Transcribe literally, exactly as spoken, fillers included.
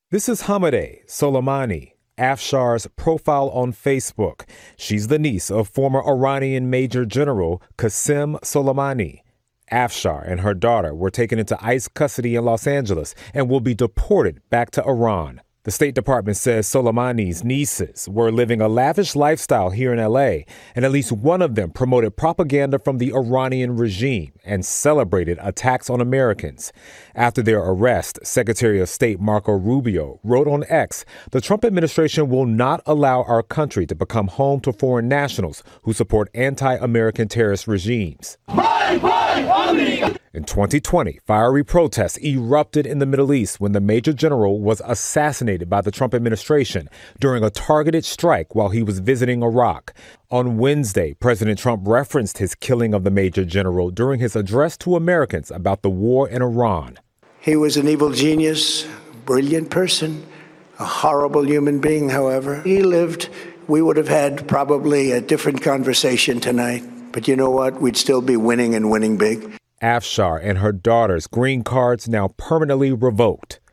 This is Hamadeh Soleimani, Afshar's profile on Facebook. She's the niece of former Iranian Major General Qasem Soleimani. Afshar and her daughter were taken into ICE custody in Los Angeles and will be deported back to Iran. The State Department says Soleimani's nieces were living a lavish lifestyle here in L A, and at least one of them promoted propaganda from the Iranian regime and celebrated attacks on Americans. After their arrest, Secretary of State Marco Rubio wrote on X, "The Trump administration will not allow our country to become home to foreign nationals who support anti-American terrorist regimes." Bye, bye, in twenty twenty, fiery protests erupted in the Middle East when the Major General was assassinated by the Trump administration during a targeted strike while he was visiting Iraq. On Wednesday, President Trump referenced his killing of the Major General during his address to Americans about the war in Iran. He was an evil genius, brilliant person, a horrible human being, however. He lived, we would have had probably a different conversation tonight. But you know what? We'd still be winning and winning big. Afshar and her daughter's green cards now permanently revoked.